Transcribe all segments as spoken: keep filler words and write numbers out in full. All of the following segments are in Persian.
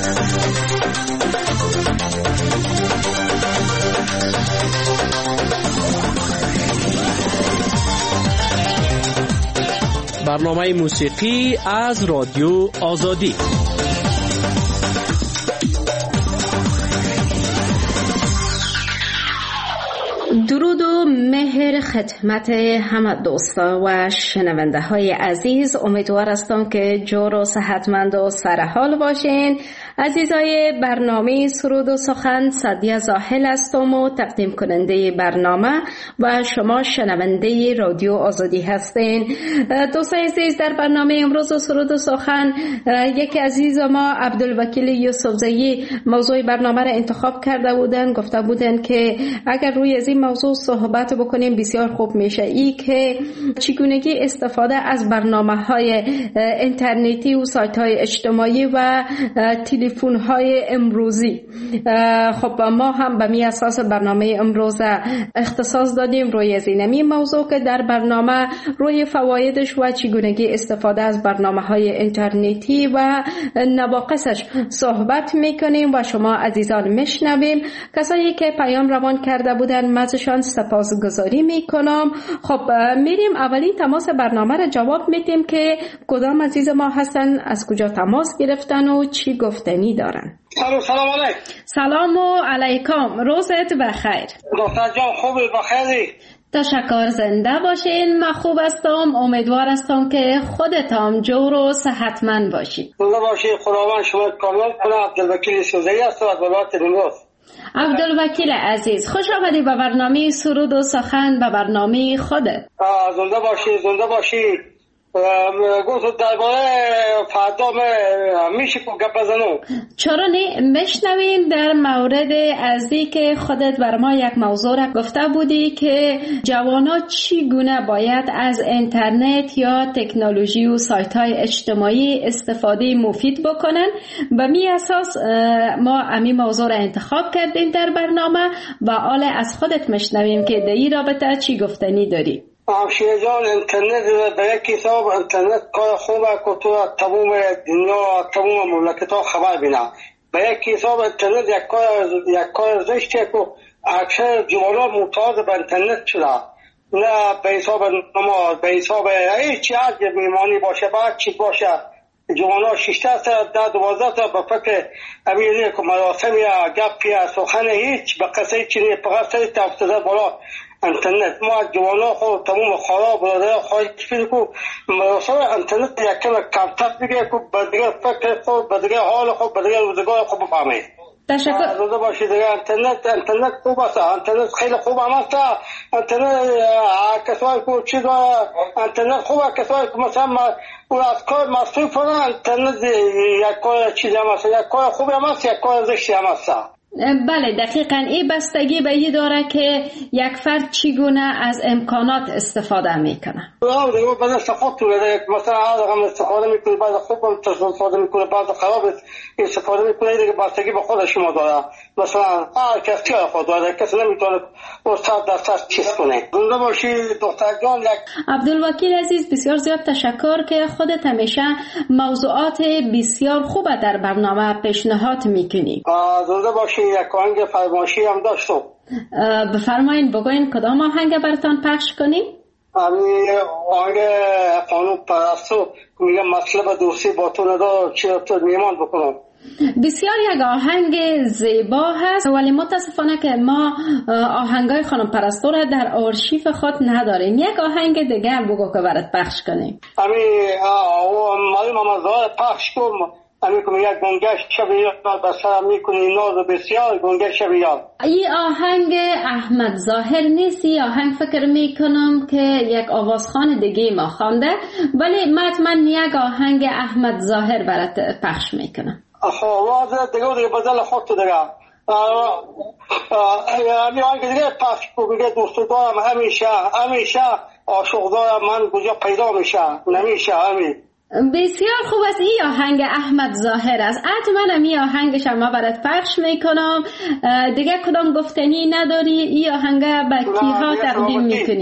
برنامه موسیقی از رادیو آزادی. درود و مهر خدمت همه دوستا و شنونده های عزیز. امیدوار هستم که جور و صحتمند و سرحال باشین. عزیزای برنامه سرود و سخن، سعدیه زاهل هستم و تقدیم کننده برنامه و شما شنونده رادیو آزادی هستین. دوستان عزیز، در برنامه امروز سرود و سخن یکی عزیز ما عبدالوکیل یوسفزئی موضوع برنامه را انتخاب کرده بودن. گفته بودن که اگر روی از این موضوع صحبت بکنیم بسیار خوب میشه، ای که چگونگی استفاده از برنامه‌های اینترنتی و سایت‌های اجتماعی و تلفن‌های امروزی. خب ما هم به می اساس برنامه امروز اختصاص دادیم روی از این موضوع که در برنامه روی فوایدش و چگونگی استفاده از برنامه‌های اینترنتی و نواقصش صحبت میکنیم و شما عزیزان میشنویم. کسایی که پیام روان کرده بودن مزشان سپاسگزاری میکنم. خب میریم اولین تماس برنامه را جواب میدیم که کدام عزیز ما هستن، از کجا تماس گرفتن و چی گفتنی دارن. سلام سلام علیکم. سلام و علیکم، روزت بخیر. دکتر جان خوبی؟ بخیری؟ تشکر، زنده باشین. من خوب هستم، امیدوار هستم که خودت هم جور و صحتمند باشی. زنده باشی، خداوند شما کامیاب کنه. عبدالوکیل یوسفزئی هستم از ولایت نیمروز. عبدالوکیل عزیز، خوش آمدی به برنامه سرود و سخن، به برنامه خودت. زنده باشی، زنده باشی. گفت درباره فردا میشه که گپ بزنم. چرا نه؟ میشنویم در مورد ازی که خودت بر ما یک موضوع را گفته بودی که جوانا چگونه باید از اینترنت یا تکنولوژی و سایت های اجتماعی استفاده مفید بکنن. به می اساس ما امی موضوع را انتخاب کردیم در برنامه و حال از خودت میشنویم که در این رابطه چی گفتنی داری. همشیه جان، اینترنت به یک حساب اینترنت کار خوبه که تو تمام دنیا تمام مملکت ها خبر بینه. به یک حساب اینترنت یک کار یک کار زشته که اکثر جوانان معتاد به اینترنت شده. نه به حساب نماز، به حساب هیچ چیز میمانی باشه، بعد چی باشه، جوانان شش تا ده دوازده تا به فکر امینی که مراسم یا گپ یا سخن هیچ به قصه چینی فقط سری تفتزه بالا اینترنت. ما جوانا خود تمام خراب بوده خواهی چیزی که مراسم اینترنت یک کم کمتر بگه که بدیگر فکر خود، بدیگر حال خود، بدیگر روزگار خود بفهمه. تشکر. روزه باشید دیگه. اینترنت اینترنت خوب است، اینترنت خیلی خوب هم است. اینترنت کسایی که چیز اینترنت خوبه، کسایی که مثلا اون از کار مصروفن، اینترنت یک کار چیزی هم است، یک کار خوبی هم است، یک کار زشتی هم است. بله دقیقاً این بستگی به این داره که یک فرد چگونه از امکانات استفاده میکنه. آه دیگه بعد استفاده میکنه، مثلا آدم استفاده میکنه، بعد خوب استفاده میکنه، بعد خراب استفاده میکنه. دیگه بستگی به خود شما داره. مثلا هر کسی خود داره، کسی نمیتونه استاد دست چیز کنه. زنده باشی دکتر جان. عبدالوکیل عزیز، بسیار زیاد تشکر که خودت همیشه موضوعات بسیار خوب در برنامه پیشنهاد میکنی. زنده باشی. یک آهنگ فرمایشی هم داشتم. بفرمایین، بگوین کدام آهنگ براتان پخش کنیم؟ همین آهنگ قانون پرستو میگه مطلب دوستی با تو ندار چی تو میمان بکنم. بسیار یک آهنگ زیبا هست، ولی متاسفانه که ما آهنگای خانم پرستو را در آرشیف خود نداریم. یک آهنگ دیگر بگو که برات پخش کنیم. همین معلوم هم از پخش کنم. همین که یک گنگش شبیار بسر میکنی ناز بسیار گنگش شبیار. این آهنگ احمد ظاهر نیست. این آهنگ فکر میکنم که یک آوازخوان دیگه ما خوانده، ولی من یک آهنگ احمد ظاهر برات پخش میکنم. خب آواز دیگه دیگه بدل خود تو دیگه. همین آهنگ دیگه پخش کنم. میگه دوست دارم همیشه همیشه، عاشق دارم من کجا پیدا میشه نمیشه. همین بسیار خوب است. این آهنگ احمد ظاهر است. حتما این آهنگش ما برات پخش میکنم. دیگه کدام گفتنی نداری؟ این آهنگ به کیها تقدیم میکنی؟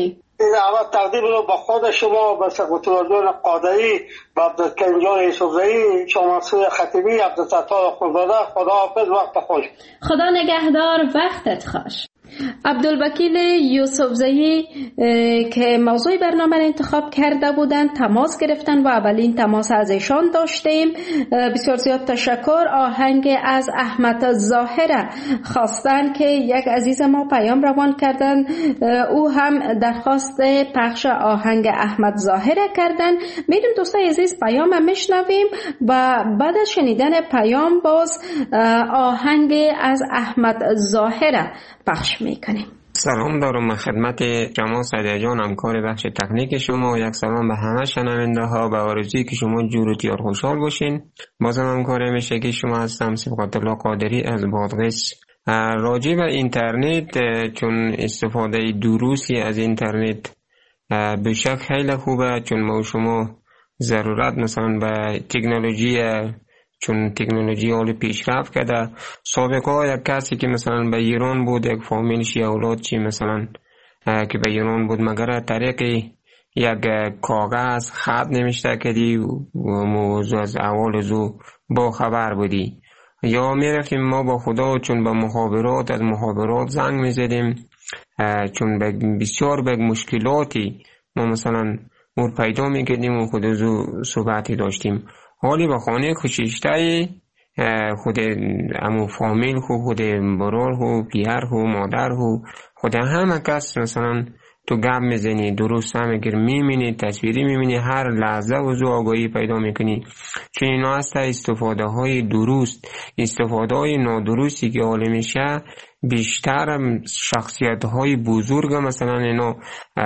اول تقدیم رو با خود شما، با سقراط جان قادری، با عبدالکریم جان یوسفزئی، شما منصور خطیبی، عبدالستار خونزاده. خدا حافظ، وقت خوش. خدا نگهدار، وقتت خوش. عبدالوکیل یوسفزئی که موضوع برنامه را انتخاب کرده بودند تماس گرفتن و اولین تماس از ایشان داشتیم. بسیار زیاد تشکر. آهنگ از احمد ظاهر خواستن که یک عزیز ما پیام روان کردن، او هم درخواست پخش آهنگ احمد ظاهر کردن. میریم دوستای عزیز پیام میشنویم و بعد از شنیدن پیام باز آهنگ از احمد ظاهر پخش میکنیم. سلام دارم خدمت شما سعدی جان، همکار بخش تکنیک شما، و یک سلام به همه شنونده ها. به آرزویی که شما جور و تیار خوشحال باشین. بازم همکار میشه که شما هستم سبقت الله قادری از بادغیس. راجع به اینترنت، چون استفاده درستی از اینترنت به شک خیلی خوبه، چون ما شما ضرورت مثلا به تکنولوژی، چون تکنولوژی حال پیشرفت کرده. سابقا یک کسی که مثلا به ایران بود، یک فامیلش یا اولاد چی مثلا که به ایران بود، مگر طریق یک کاغذ خط نمیشته کردی و موضوع از اول زو با خبر بودی، یا میرفتیم ما با خدا چون به مخابرات، از مخابرات زنگ میزدیم، چون بسیار به مشکلاتی ما مثلا مور پیدا میکردیم و خود زو صحبتی داشتیم. حالی با خانه خوشیشته خود امو فامیل خو، خود برار خو، پیر خو، مادر خو، خود همه کس مثلا تو گپ میزنی، درست هم اگر میبینی، تصویری میبینی، هر لحظه وضو آگاهی پیدا میکنی. چون اینا هسته استفاده های درست. استفاده های نادرستی که حالی میشه بیشتر شخصیت های بزرگ مثلا اینا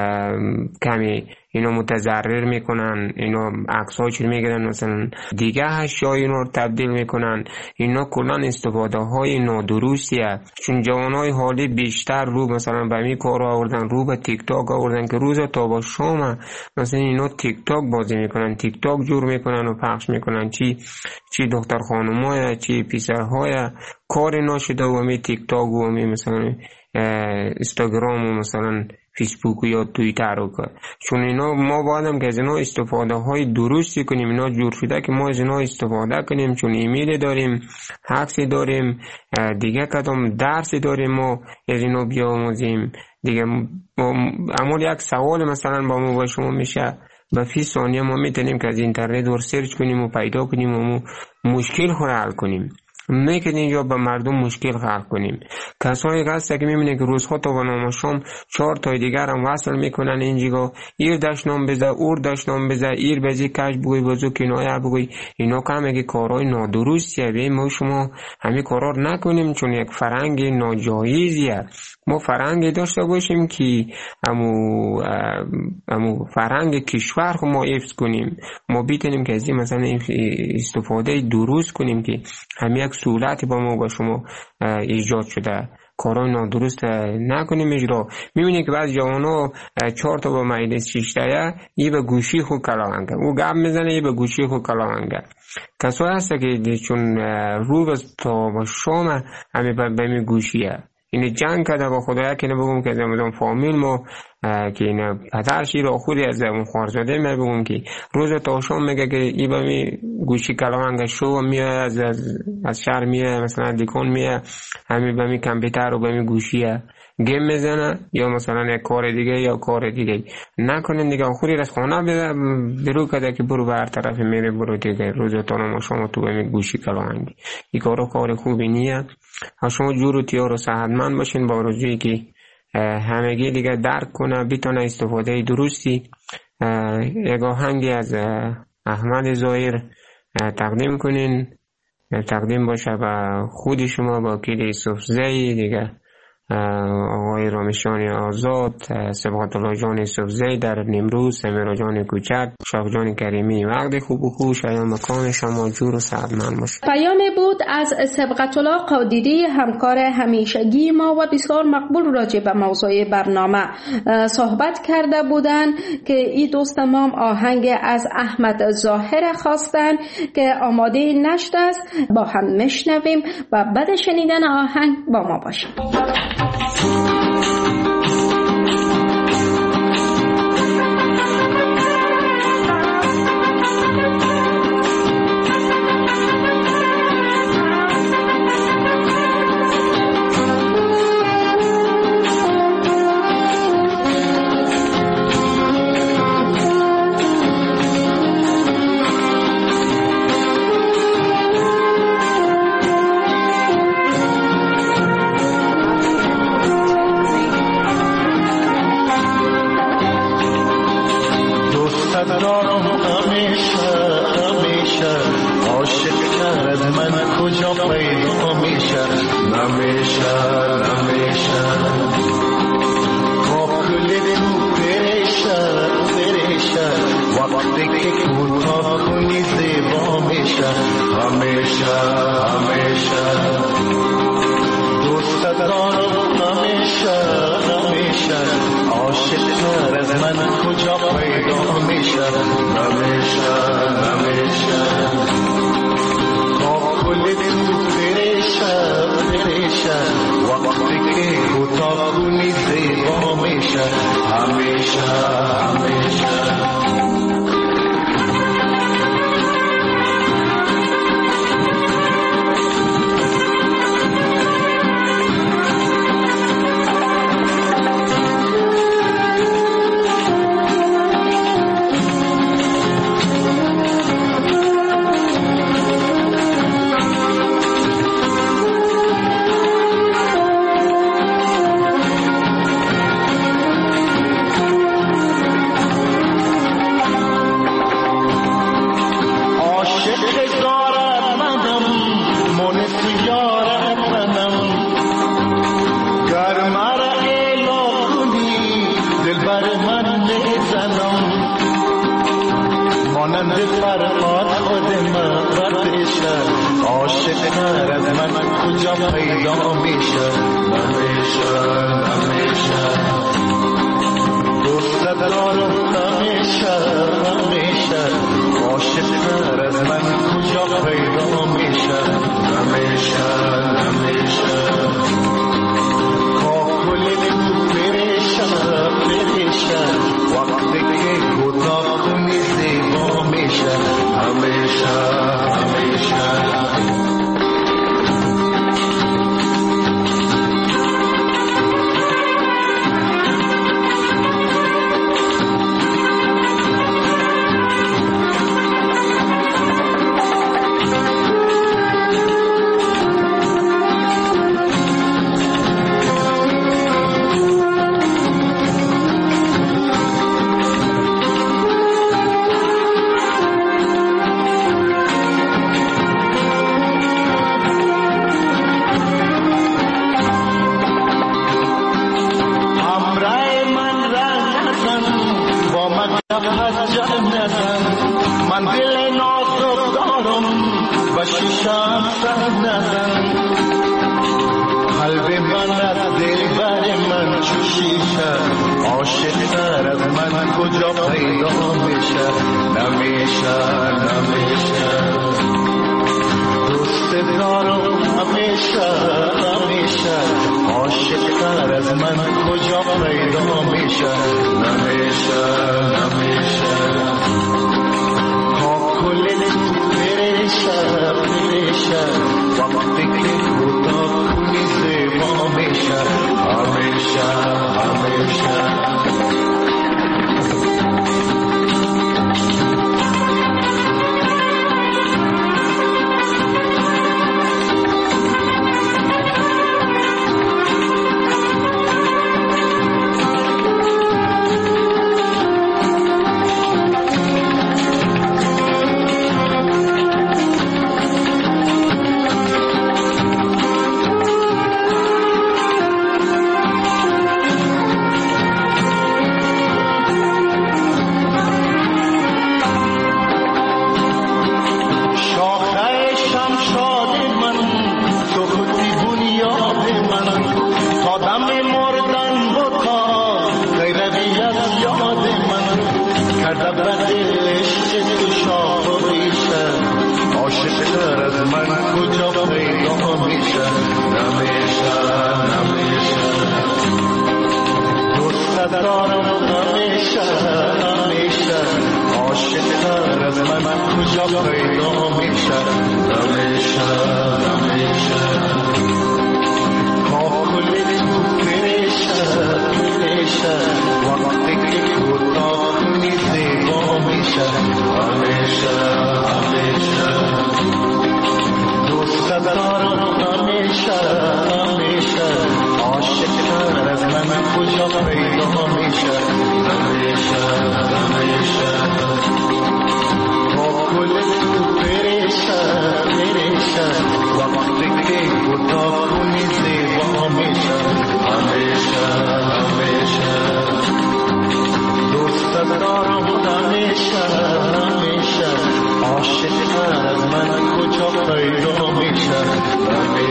کمی اینا متضرر میکنن، اینا عکس‌ها چی میگیرن مثلا دیگه اشیا اینا رو تبدیل میکنن. اینا کلا استفاده های نادرستیه. چون جوانای حالی بیشتر رو مثلا به می کار آوردن، رو به تیک تاک آوردن که روز تا با شام مثلا اینا تیک تاک بازی میکنن، تیک تاک جور میکنن و پخش میکنن، چی چی دختر خانمای، چی پسرهای کار ناشده و می تیک تاک و می مثلا اینستاگرام و مثلا فیسبوک یا توییتر رو کرد. چون اینا ما بایدم که از اینا استفاده های درستی کنیم. اینا جور شده که ما از اینا استفاده کنیم، چون ایمیل داریم، عکس داریم، دیگه کدام درسی داریم ما از اینا بیاموزیم دیگه. اما یک سوال مثلا با ما با شما میشه، به فی ثانیه ما میتونیم که از اینترنت ور سرچ کنیم و پیدا کنیم و مشکل خود حل کنیم. میکنیم یا به مردم مشکل خلق کنیم. کسایی که هسته که میبینه که روزها تا و نامشام چهار تای دیگر هم وصل میکنن اینجا، ایر دشنام بزه، اور دشنام بزه، ایر بزی کش بگوی بزو کنایه بگوی. اینا که همه که کارهای نادرستیه. بیم ما شما همه کارها نکنیم، چون یک فرهنگ ناجایزیه. ما فرهنگ داشته باشیم که امو امو فرهنگ کشور خو ما حفظ کنیم. ما بیتونیم که از این مثلا استفاده درست کنیم که همه یک سهولتی با ما با شما ایجاد شده. کارهای نادرست نکنیم اجرا. میبینی که بعض جوانا چهار تا با مایده شیشتایه یه به گوشی خود کلاونگه، او گپ میزنه یه به گوشی خود کلاونگه. کسایی هسته که چون رو تا با شام همه به می گوشیه. این جنگ کرده با خدایا که نبگم که از امدان فامیل ما که این پدرشی را خودی از اون خوارزاده می بگم که روز تا شام میگه که ای با می گوشی کلاونگه شو میه از, از, از شهر میه مثلا دیکون میه همین با می کمپیوتر و با می گوشیه گیم میزنه یا مثلا یک کار دیگه یا کار دیگه نکنین دیگه. خودی از خانه برو کده که برو بر طرف میره برو دیگه روز تا ما شما تو با می گوشی کلاونگی. این کارو کار خوبی نیه. شما جور و تیار و صحتمند باشین با آرزویی که همگی دیگه درک کنه بتونه استفاده درستی. یک آهنگی از احمد ظاهر تقدیم کنین، تقدیم باشه به خود شما با وکیل یوسفزئی دیگه، آقای رامشان آزاد، سبقت الله جان یوسفزئی در نیمروز، سمیرا جان کوچک، شاه جان کریمی. وقت خوب و خوش ایام مکان شما جور و صحتمند باشه. پیامی بود از سبقت الله قادری، همکار همیشگی ما و بسیار مقبول راجع به موضوع برنامه صحبت کرده بودن که این دوست ما آهنگ از احمد ظاهر خواستن که آماده نشده است. با هم میشنویم و بعد شنیدن آهنگ با ما باشیم. من کجا پیدا میشه نمیشه نمیشه کاکل تو پریشه پریشه وقتی که کوتاه کنی زیبا میشه همیشه همیشه دوست دارم همیشه همیشه عاشق تر از من کجا پیدا میشه نمیشه نمیشه کاکل تو پریشه پریشه وقتی که کوتاه کنی زیبا میشه همیشه همیشه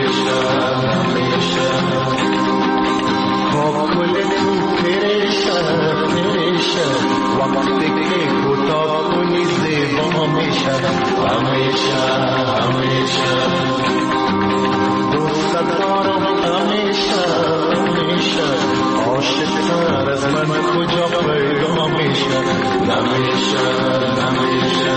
हमेशा हमेशा कुल तू फिरेशा फिरेशा वक्त के कोताकुनी ज़ेबा हमेशा हमेशा हमेशा दोस्त दारो हमेशा हमेशा आशिक रज़ मन कुजा पैदा हमेशा हमेशा हमेशा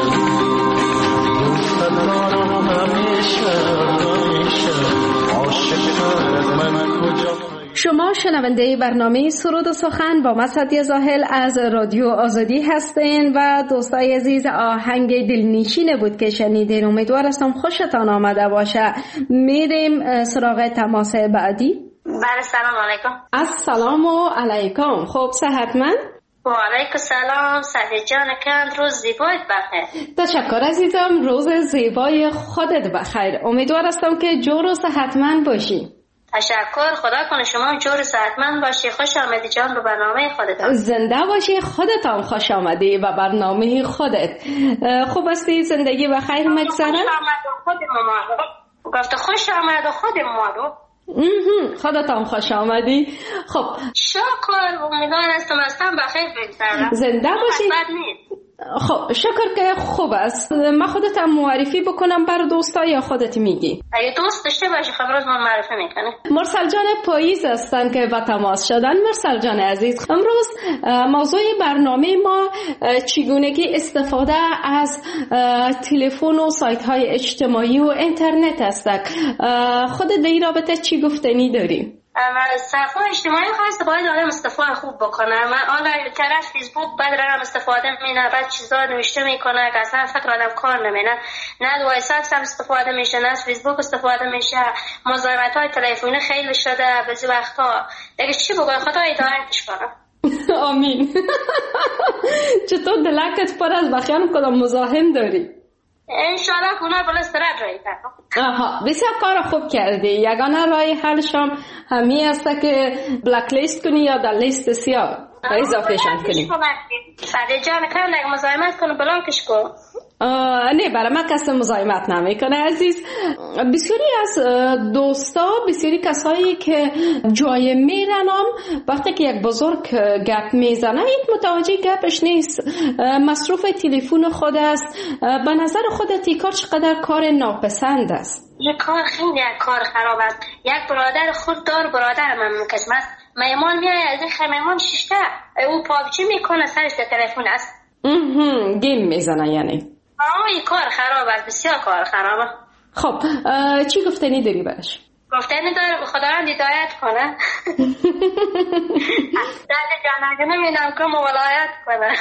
दोस्त दारो हमेशा हमेशा आशिक रज़ मन कुजा. شما شنونده برنامه سرود و سخن با مسعدی زاهل از رادیو آزادی هستین و دوستای عزیز آهنگ دلنشین بود که شنیدین. امیدوار هستم خوشتان آمده باشه. میریم سراغ تماس بعدی. بله سلام علیکم. السلام علیکم. خب صحتمند؟ و علیکم سلام. سعید جان کند روز زیبایت بخیر. تشکر عزیزم. روز زیبای خودت بخیر. امیدوار هستم که جور و صحتمند باشی. تشکر. خدا کنه شما جور صحتمند باشی. خوش آمدی جان به برنامه خودت. زنده باشی. خودت هم خوش آمدی به برنامه خودت. خوب هستی؟ زندگی بخیر مگذره؟ خوش آمد و خود مامادو. گفت خوش آمد و خود مامادو. خودت هم خوش آمدی. خب شکر. امیدوار هستم هستم بخیر بگذره. زنده باشی. خب شکر که خوب است. من خودتم معرفی بکنم بر دوستا یا خودت میگی؟ اگه دوست داشته باشی خب روز من معرفی میکنه. مرسل جان پاییز هستن که به تماس شدن. مرسل جان عزیز، امروز موضوع برنامه ما چگونگی استفاده از تلفن و سایت های اجتماعی و اینترنت است. خود در این رابطه چی گفتنی داری؟ صفحه اجتماعی خواست باید آدم استفاده خوب بکنه. من آنلاین طرف فیسبوک بعد رقم استفاده میکنه، بعد چیزا نوشته میکنه که اصلا فکر آدم کار نمیکنه. نه واتساپ هم استفاده میشه، نه فیسبوک استفاده میشه. مزاحمت های تلفنی خیلی شده بعضی وقتا. دیگه چی بگم؟ خدا هدایتش کنه. آمین. چطور دلکت پر از بخیان کدام مزاحم داری؟ انشالله کنه بلا استراد رایی کنم. آها بسیار کار خوب کردی. یگانه رای حلشم همین است که بلک لیست کنی یا در لیست سیاه اضافه شان کنی. بعد جان کنم اگه مزاحمت کنه بلانکش کن. نه برای من کسی مزاحمت نمیکنه عزیز. بسیاری از دوستا، بسیاری کسایی که جای میرنم وقتی که یک بزرگ گپ میزنه یک متوجه گپش نیست، مصروف تلفن خود است. به نظر خودت این کار چقدر کار ناپسند است؟ یک کار خیلی یک کار خراب است. یک برادر خود دار برادر من مکسمت میمان میای از این خمیمان ششته او پابچی میکنه سرش در تلفن است. گیم میزنه یعنی. آه این کار خراب است، بسیار کار خرابه. خب چی گفتنی داری برش؟ گفتنی داره خداوند هدایت کنه. دل جانگه نمیدم که مولایت کنه.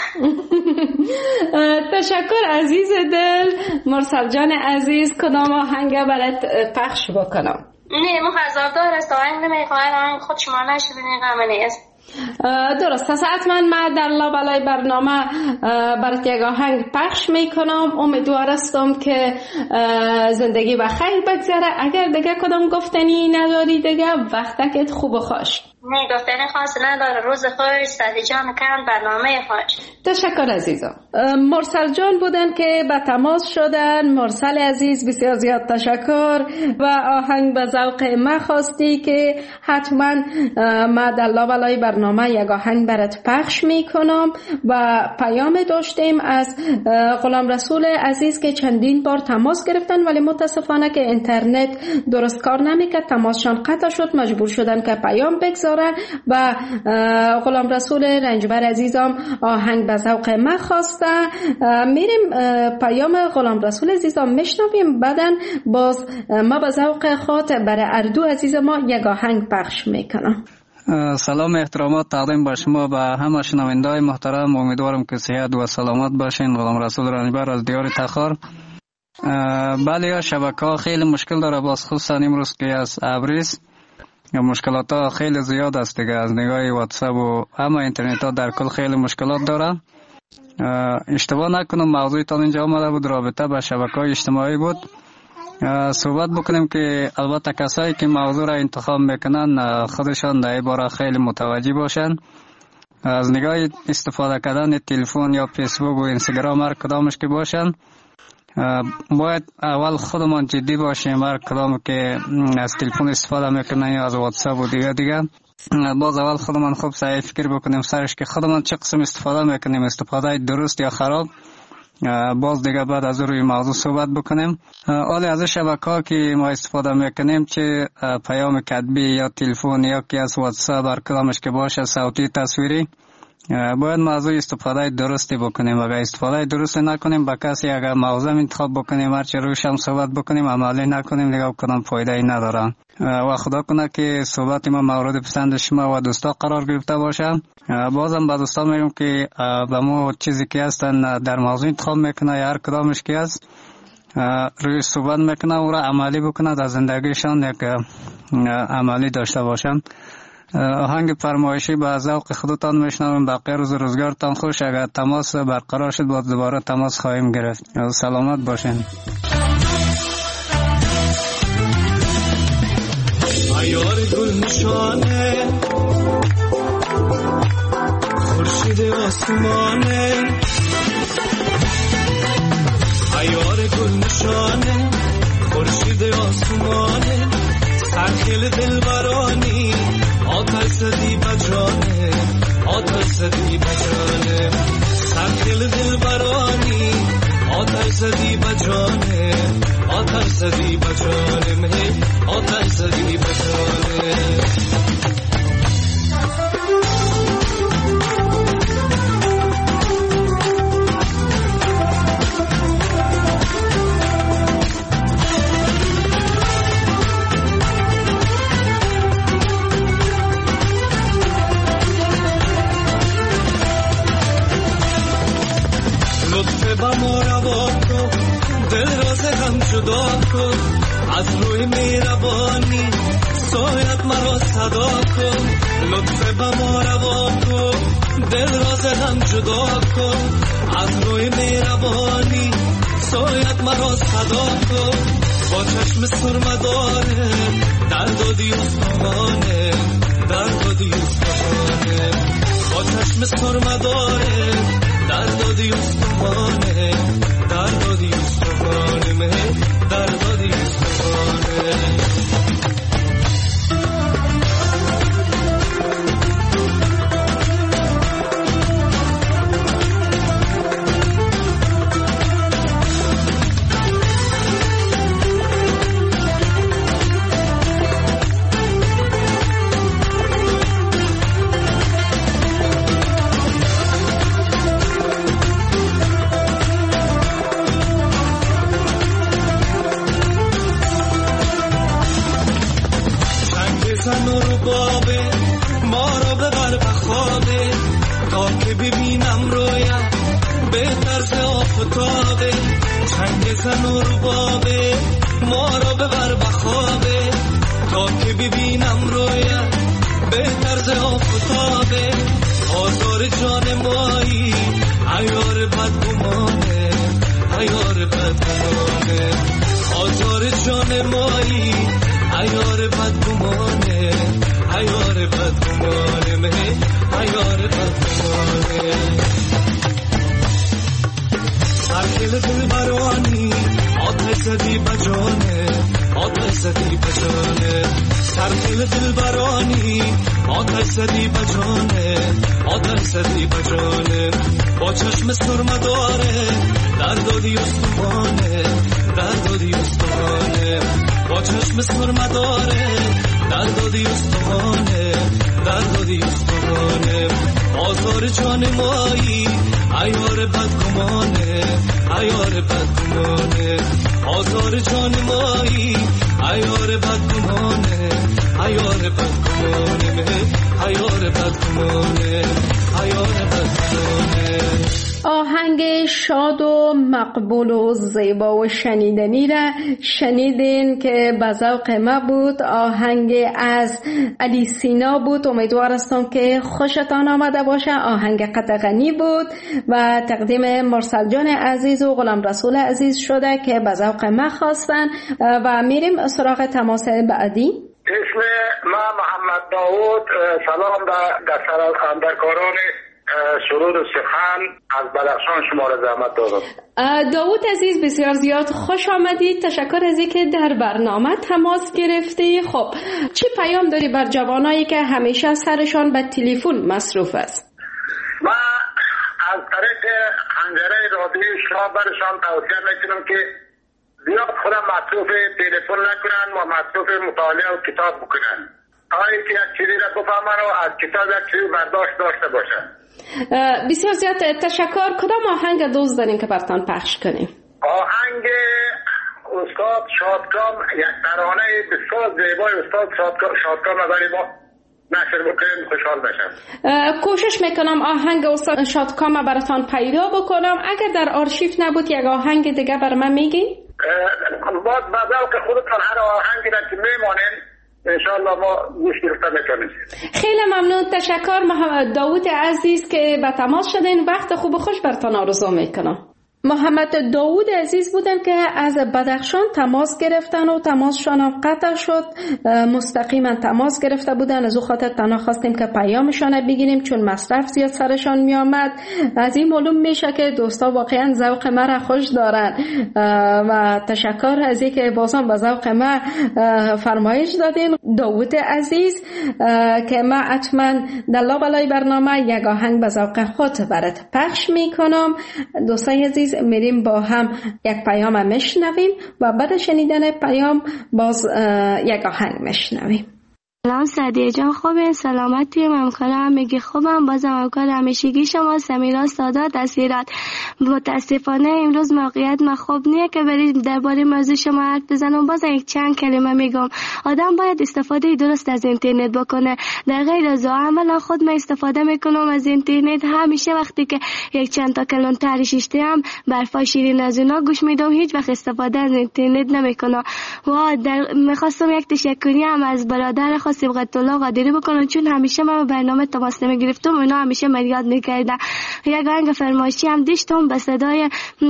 تشکر عزیز دل. مرسل جان عزیز کدام آهنگ برات پخش بکنم؟ نه مخزافدار است. آهنگ نمیخواهد آهنگ خود شما نشدنی غمه نیست. درست است. حتما من در لابلای برنامه برات یک آهنگ پخش میکنم. امیدوار هستم که زندگی و خیر بگذره. اگر دیگه کدام گفتنی نداری دیگه وقتت خوب و خوش. نه گفتنی خاص نداره. روز خوش. سعید جان کن برنامه خوش. تشکر عزیزم. مرسل جان بودن که به تماس شدن. مرسل عزیز بسیار زیاد تشکر و آهنگ به ذوق ما خواستی که حتما ما در لابلای برنامه یک آهنگ برات پخش میکنم. و پیام داشتیم از غلام رسول عزیز که چندین بار تماس گرفتن ولی متاسفانه که اینترنت درست کار نمیکرد، تماسشان قطع شد، مجبور شدن که پیام بگذارن. و غلام رسول رنجبر عزیزم آهنگ به ذوق ما خواسته. میریم پیام غلام رسول عزیزم میشنویم، بعدن باز ما به ذوق خود برای اردو عزیز ما یک آهنگ پخش میکنم. سلام احترامات تقدیم به شما و همه شنونده‌های محترم. امیدوارم که صحت و سلامت باشین. غلام رسول رنجبر از دیار تخار. بله شبکه خیلی مشکل داره، باز خصوصا امروز که از ابریز مشکلات ها خیلی زیاد است دیگه. از نگاه واتساپ و همه اینترنت ها در کل خیلی مشکلات داره. اشتباه نکنم موضوعتان اینجا آمده بود رابطه با شبکه‌های اجتماعی بود. صحبت بکنیم که البته کسایی که موضوع را انتخاب میکنن خودشان در این باره خیلی متوجه باشن. از نگاه استفاده کردن تلفن یا فیسبوک و اینستاگرام هر کدامش که باشن باید اول خودمان جدی باشیم. هر کدام که از تلفن استفاده میکنن یا از واتساپ و دیگه دیگه باز اول خودمان خوب صحیح فکر بکنیم سرش که خودمان چه قسم استفاده میکنیم، استفاده درست یا خراب. باز دیگه بعد از روی موضوع صحبت بکنیم. حالا از شبکه‌ها که ما استفاده میکنیم چه پیام کتبی یا تلفن یا که از واتساپ هر کدامش که باشه صوتی تصویری باید موضوع استفاده درستی بکنیم. اگر استفاده درست نکنیم با کسی اگر موضوع انتخاب بکنیم هرچی روش هم صحبت بکنیم عملی نکنیم دیگه کدام فایده ای نداره و خدا کنه که صحبت ما مورد پسند شما و دوستا قرار گرفته باشه. بازم با دوستا میگم که به ما چیزی که هستن در موضوع انتخاب میکنه یا هر کدامش که هست روی صحبت میکنه و را عملی بکنه در زندگیشان یک عملی داشته باشن. آهنگ فرمایشی با ذوق خودتان میشنویم. باقی روز روزگارتان خوش. اگر تماس برقرار شد باز دوباره تماس خواهیم گرفت. سلامت باشین. ایار گل نشانه خورشید آسمانه، ایار گل نشانه خورشید آسمانه، سرخیل دلبرانی آتش زدی بجانه، آتش زدی بجانه، سرخیل دلبرانی آتش زدی بجانه، آتش زدی بجانه، مه آتش زدی بجانه. با ما روا کن، دل راز هم جدا کن، از روی مهربانی سایت مرا صدا کن. لطف با ما روا کن، دل راز هم جدا کن، از روی مهربانی سایت مرا صدا کن. با چشم سرمداره درد و دیوستانه، درد و دیوستانه، با چشم سرمداره درد و دیوستانه، درد و دیوستانه، مه درد و دیوستانه. زن و ربابه ما را ببر بخوابه، تا که ببینم رویت به طرز آفتابه. آزار جان مایی عیار بدگمانه، عیار بدگمانه، آزار جان مایی عیار بدگمانه، عیار بدگمانه، مه عیار بدگمانه. سرخیل دل برانی آتش زدی بجانه، آتش زدی بجانه، سرخیل دل برانی آتش زدی بجانه، آتش زدی بجانه. با چشم سرمداره درد و دیوستانه، درد و دیوستانه، با چشم سرمداره درد و دیوستانه، درد و دیوستانه. آزار جان مایی عیار بدگمانه، عیار بدگمانه، آزار جان مایی عیار بدگمانه، عیار بدگمانه، عیار بدگمانه، عیار بدگمانه. آهنگ شاد و مقبول و زیبا و شنیدنی را شنیدین که به ذوق ما بود. آهنگ از علی سینا بود. امیدوار هستم که خوشتان آمده باشه. آهنگ قطغنی بود و تقدیم مرسل جان عزیز و غلام رسول عزیز شده که به ذوق ما خواستن و میریم سراغ تماس بعدی. اسم ما محمد داوود. سلام در همکاران سرود و سخن از بدخشان شما را زحمت دادم. داوود عزیز بسیار زیاد خوش آمدید. تشکر از اینکه در برنامه تماس گرفتی. خب چی پیام داری بر جوانایی که همیشه سرشان به تلفن مصروف است؟ ما از طریق حنجره رادیوی شما برشان توصیه میکنم که زیاد خودم مصروف تلفن نکنن و مصروف مطالعه و کتاب بکنن تا اینکه یک چیزی را بفهمن و از کتاب یک چیزی برداشت داشته باشن. بسیار زیاد تشکر. کدام آهنگ دوست دارین که براتان پخش کنیم؟ آهنگ استاد شادکام، یک ترانه بسیار زیبای استاد شادکام برای ما نشر بکنیم خوشحال بشم. کوشش میکنم آهنگ استاد شادکام براتان پیدا بکنم. اگر در آرشیو نبود یک آهنگ دیگه بر من میگین؟ باز به ذوق خودتان هر آهنگی را که میمانین انشاءالله ما گوش گرفته میکنیم. خیلی ممنون. تشکر محمد داوود عزیز که به تماس شدین. وقت خوب و خوش براتان آرزو میکنم. محمد داوود عزیز بودن که از بدخشان تماس گرفتن و تماسشان قطع شد. مستقیما تماس گرفته بودن، از او خاطر تنها خواستیم که پیامشان بگیریم چون مصرف زیاد سرشان می آمد. از این معلوم میشه که دوستا واقعا ذوق ما را خوش دارن و تشکر از اینکه بازم به ذوق ما فرمایش دادین داوود عزیز که ما حتما در لابلای برنامه یک آهنگ به ذوق خود برات پخش میکنم. دوستای عزیز میریم با هم یک پیام میشنویم و بعد شنیدن پیام باز یک آهنگ میشنویم. سلام سعدیه جان، خوبه؟ سلامتی؟ همکارم میگی خوبم. بازم همکار همیشگی شما سمیرا سادات از هرات. متاسفانه امروز موقعیت ما خوب نیه که بریم درباره موضوع شما حرف بزنم. باز یک چند کلمه میگم. آدم باید استفاده درست از اینترنت بکنه. در غیر از اولا خود من استفاده میکنم از اینترنت. همیشه وقتی که یک چند تا کلون ترشیشته هم برفای شیرین از اونا گوش میدم، هیچ وقت استفاده از اینترنت نمیکنم. و در میخواستم یک تشکری هم از برادر سبقت الله قادری بکنم چون همیشه من برنامه تماس نمیگرفتم. اونا همیشه من یاد میکردن. یک آهنگ فرمایشی هم داشتم به صدای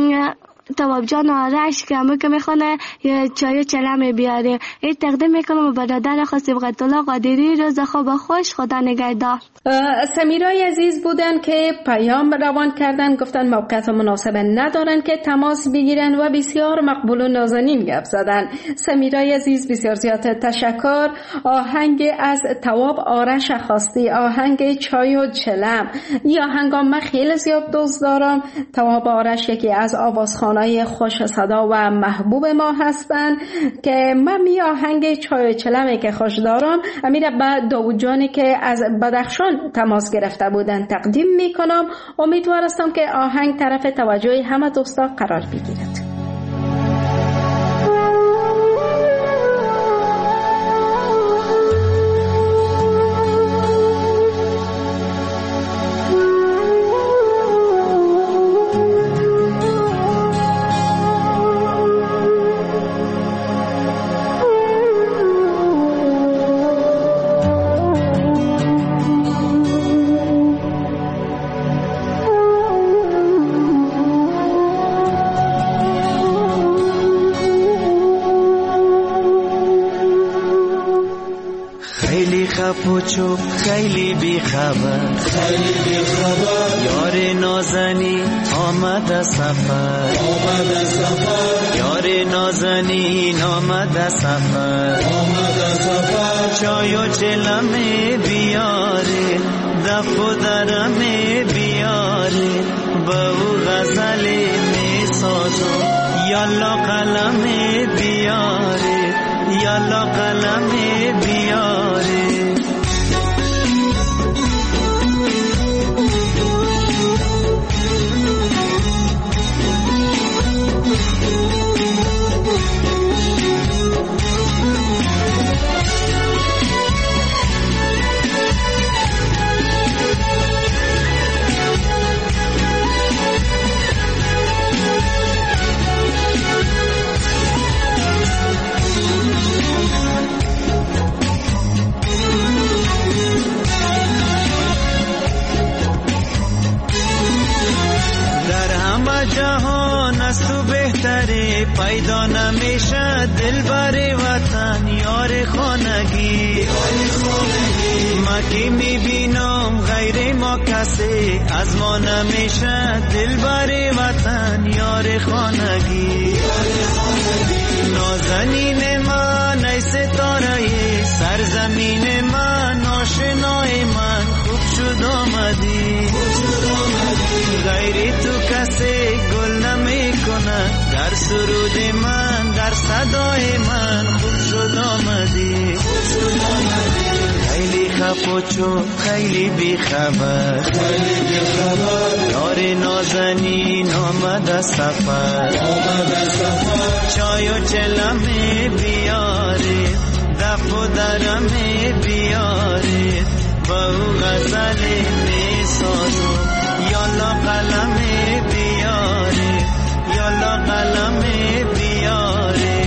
تواب جان آرش که همه که میخونه چای چلم بیاره. این تقدیم میکنم به برادر سبقت الله قادری. روز خوب خوش، خدا نگهدار. سمیرای عزیز بودن که پیام روان کردن، گفتن موقعیت مناسب ندارن که تماس بگیرن و بسیار مقبول و نازنین گپ زدن. سمیرای عزیز بسیار زیاد تشکر. آهنگ از تواب آرش خواستی، آهنگ چای و چلم. یا آهنگام من خیلی زیاد دوست دارم. تواب آرش یکی از آوازخوانای خوش صدا و محبوب ما هستن که من می آهنگ چای و چلمی که خوش دارم امیر با داوود جانی که از بدخشان تماس گرفته بودن تقدیم میکنم. امیدوار هستم که آهنگ طرف توجه همه دوستا قرار بگیرد. پوچو خیلی بی خبر خیلی بی خبر یار نازنی آمد سفر آمد سفر یار نازنین آمد سفر آمد سفر چای و چلم بیاره دف و درم بیاره با او غزل می سازم یالا قلم بیاره یالا قلم بیاره. پیدا نمیشه دل بر وطن یار خانگی کمکی میبینم غیر ما کسی از ما نمیشه، دل بر وطن یار خانگی. نازنین من ای ستاره سرزمین من، آشنای من خوب شد آمدی. غیر تو کسی گل نمی کنه، در سرود من در صدای من خوب شد آمدی. خیلی خفوچو خیلی بی خبر، یار نازنین آمد سفر. چای و چلمه بیاری، دف و درمه بیاری، با او غزل می سازو. یالا قلمه بیاری، یالا قلمه بیاری.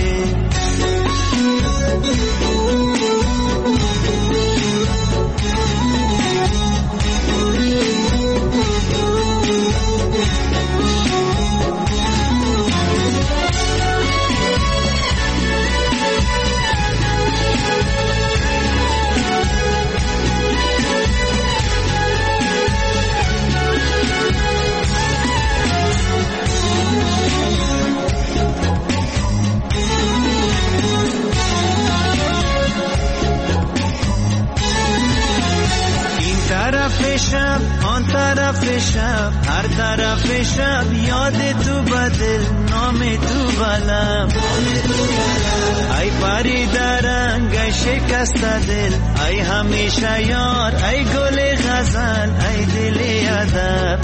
شب آن طرف شب هر طرف شب، یاد تو بدل نام تو بلم. ای پری درنگ ای شکست دل، ای همیشه یار ای گل غزل ای دل ادب.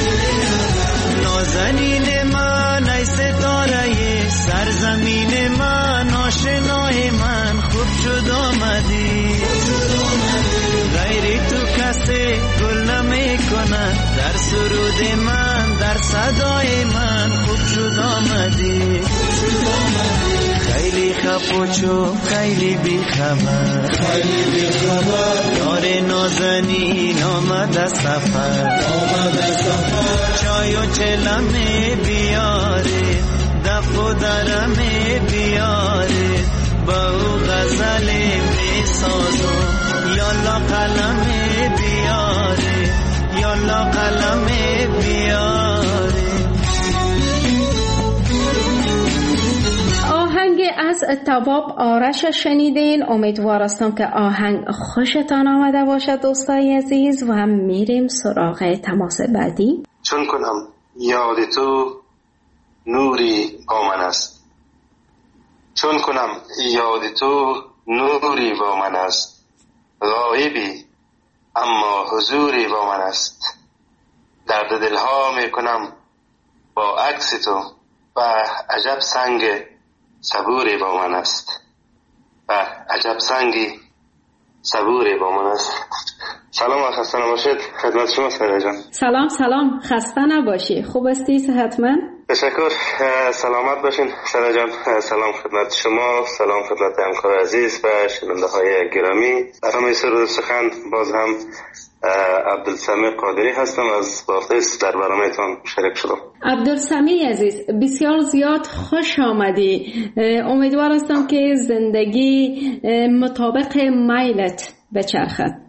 نازنین من ای ستاره سرزمین من، آشنای من خوب شد آمدی. غیری تو کسی گل نمی کنه، در سرود من در صدای من خوب شد آمدی. خیلی خفوچو خیلی بی خبر، یار نازنین آمد سفر. چای و چلمه بیاری، دف و درمه بیاری، با او غزل می سازم. یالا قلمه بیاری، یالا قلمه بیاری. آهنگ از تواب آرش شنیدین. امیدوارستم که آهنگ خوشتان آمده باشد دوستای عزیز، و هم میریم سراغ تماس بعدی. چون کنم یاد تو نوری با من است، چون کنم یاد تو نوری با من است. غایبی اما حضوری با من است. درد دلها می کنم با عکس تو، و عجب سنگ صبوری با من است. و عجب سنگی صبوری با من است. سلام و خسته نباشید خدمت شما سره جان. سلام سلام، خسته نباشی. خوب هستی؟ صحتمند؟ تشکر، سلامت باشین سره جان. سلام خدمت شما، سلام خدمت همکار عزیز و شنونده های گرامی. برنامه سرود سخن باز هم عبدالسمیع قادری هستم، از بافیس در برنامه‌تان شریک شدم. عبدالسمیع عزیز بسیار زیاد خوش آمدی. امیدوار هستم که زندگی مطابق میلت بچرخد.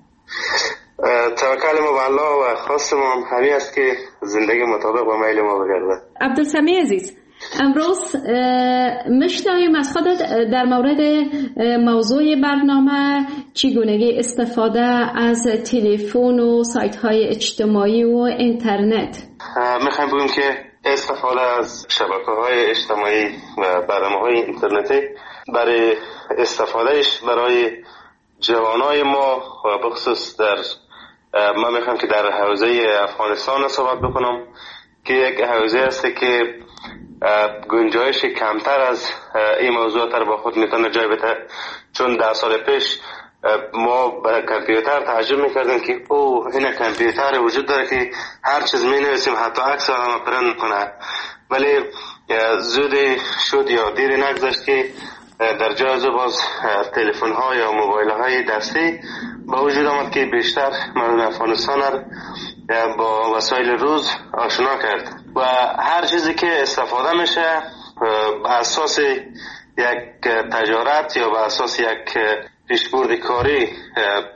توکل ما به الله و خواست ما هم همین است که زندگی مطابق با میل ما بگرده. عبدالسمیع عزیز، امروز میشنویم از خودت در مورد موضوع برنامه چگونگی استفاده از تلفن و سایت های اجتماعی و اینترنت. میخوایم بگیم که استفاده از شبکه های اجتماعی و برنامه های اینترنتی برای استفادهش برای جوانای ما و بخصوص در من میخوام که در حوزه افغانستان صحبت بکنم که یک حوزه است که گنجایش کمتر از این موضوع تر با خود میتونه جای بده. چون ده سال پیش ما به کامپیوتر تعجب میکردیم که او این کامپیوتر وجود داره که هر چیز مینویسیم حتی عکس هم پرنت کنه، ولی زود شد یا دیر نگذشت که در جای باز تلفن ها یا موبایل های دستی با وجود آمد که بیشتر مردم افغانستان را با وسایل روز آشنا کرد و هر چیزی که استفاده میشه به اساس یک تجارت یا به اساس یک پیشبرد کاری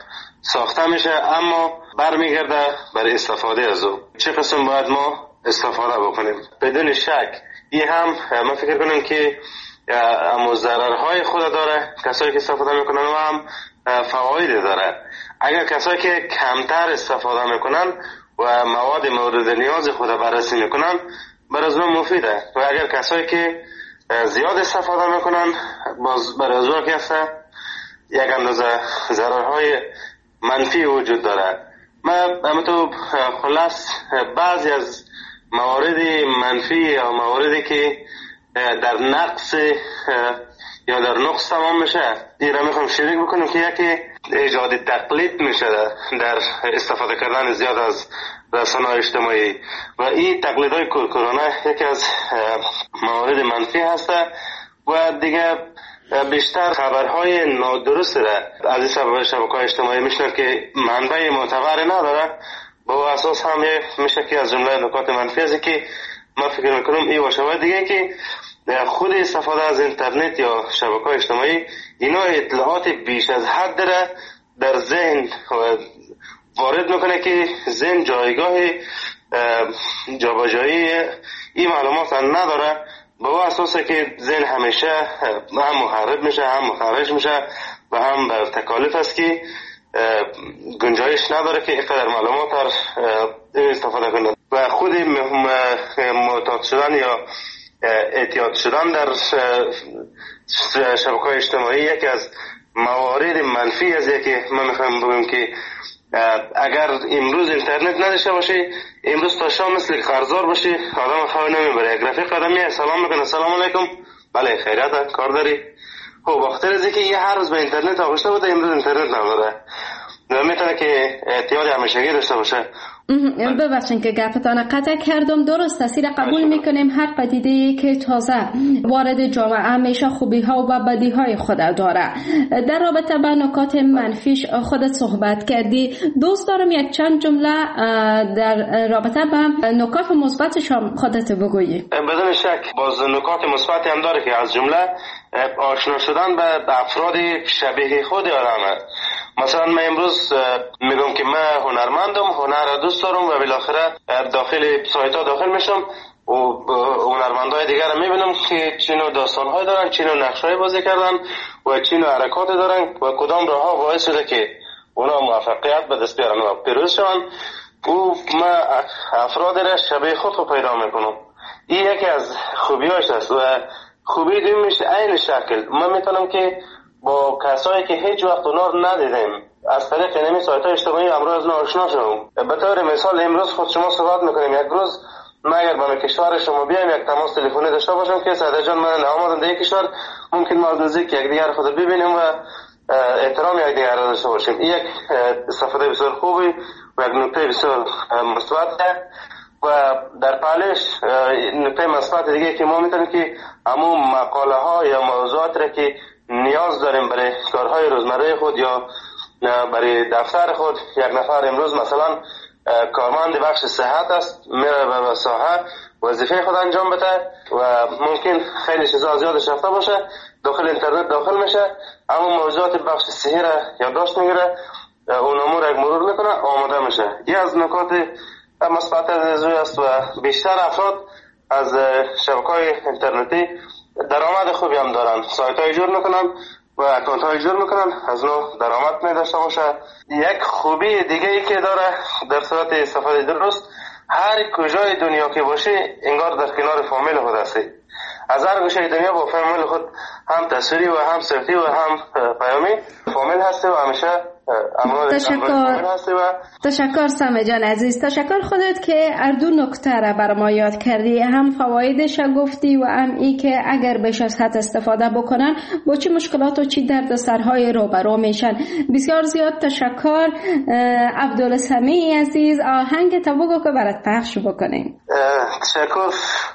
ساخته میشه، اما برمیگرده برای استفاده از او. چه قسم باید ما استفاده بکنیم؟ بدون شک این هم ما فکر کنیم که اما ضررهای خود داره کسایی که استفاده میکنن و هم فواید داره. اگر کسایی که کمتر استفاده میکنن و مواد مورد نیاز خود بررسی میکنن برای ما مفیده، و اگر کسایی که زیاد استفاده میکنن باز برای از که هسته یک اندازه ضررهای منفی وجود داره. ما اما تو خلاص بعضی از موارد منفی یا مواردی که در نقص یا در نقص تمام میشه این را میخوام شریک بکنیم که یکی ایجاد تقلید میشه در استفاده کردن زیاد از رسانه‌های اجتماعی و این تقلیدهای کورکورانه یکی از موارد منفی هست و دیگه بیشتر خبرهای نادرست را از این سبب شبکه‌های اجتماعی میشنن که منبع معتبر نداره. با اساس هم میشه که از جمله نکات منفی است که ما فکر میکنم این باشه. و دیگه که خود استفاده از اینترنت یا شبکه‌های اجتماعی اینا اطلاعات بیش از حد را در ذهن وارد میکنه که ذهن جایگاه جابجایی این معلومات نداره. با اساسه که ذهن همیشه هم محرک میشه هم مخرج میشه و هم بر تکالیف است که گنجایش نداره که اینقدر معلومات را استفاده کنند و خود معتاد شدن یا اعتیاد شدن در شبکه‌های اجتماعی یکی از موارد منفی است که من میخوام بگم که اگر امروز اینترنت نداشته باشه امروز تا شام مثل قرضدار باشه آدم خواه نمیبره. یک رفیق قدمی سلام میکنه سلام علیکم بله خیریت کار داری؟ خب بخاطر از اینکه یه هر روز به اینترنت آغشته بوده امروز اینترنت نداره میتونه که اعتیاد همیشگی داشته باشه. ببخشید که گپتان قطع کردم. درست است، را قبول میکنیم هر پدیده‌ای که تازه وارد جامعه همیشه خوبی ها و بدی های خود داره. در رابطه با نکات منفیش خودت صحبت کردی، دوست دارم یک چند جمله در رابطه با نکات مثبتش هم خودت بگویی. بدون شک باز نکات مثبتی هم داره که از جمله آشنا شدن به افراد شبیه خود آدمه. مثلا من امروز میگم که من هنرمندم، هنر دوست دارم و بالاخره داخل سایت ها داخل میشم و هنرمندای دیگر رو میبینم که چی نوع داستان‌های دارن، چی نوع نقش‌های بازی کردن و چی نوع حرکات دارن و کدام راه‌ها باعث شده که اونا موفقیت به دست بیارن و پیروز شون. او من افراد را شبیه خود رو پیدا میکنم. این یکی از خوبیاش است و خوبی دومیش عین شکل من میتونم که با کسایی که هیچ وقت اونا رو ندیدیم از طریق اینمی سایت‌های اجتماعی امروز آشنا شدم. به طور مثال امروز خود شما صحبت میکنیم، یک روز من اگر به کشور شما بیایم یک تماس تلفنی داشته باشم که سعید جان من آمدم در کشور ممکن ما از نزدیک یک دیگر خود ببینیم و احترام یک دیگر داشته باشیم. این یک استفاده بسیار خوبی و یک نکته بسیار مثبت و در پالش نکته مثبت دیگه که ما میتونیم که همون مقاله ها یا موضوعات را که نیاز داریم برای کارهای روزمره خود یا برای دفتر خود، یک نفر امروز مثلا کارمند بخش صحت است میره به ساحه وظیفه خود انجام بده و ممکن خیلی چیزا زیادش رفته باشه داخل اینترنت داخل میشه اما موضوعات بخش صحی را یادداشت میگیره اون امور یک مرور میکنه آماده میشه. یه از نکات مثبت از است و بیشتر افراد از شبکه‌های اینترنتی درآمد خوبی هم دارن، سایت های جور میکنن و اکانت های جور میکنن از نو درآمد می داشته باشه. یک خوبی دیگه ای که داره در صورت استفاده درست هر کجای دنیا که باشه انگار در کنار فامیل خود هستی. از هر گوشه دنیا با فامیل خود هم تصویری و هم صوتی و هم پیامی فامیل هستی و همیشه تشکر تشکر سامه جان عزیز، تشکر خودت که اردو نکته را بر ما یاد کردی، هم فوایدش گفتی و هم ای که اگر بیش از حد استفاده بکنن با چه مشکلات و چی دردسرهای روبرو میشن. بسیار زیاد تشکر. عبدالسمیع عزیز آهنگ تا بگو که برات پخش بکنیم. تشکر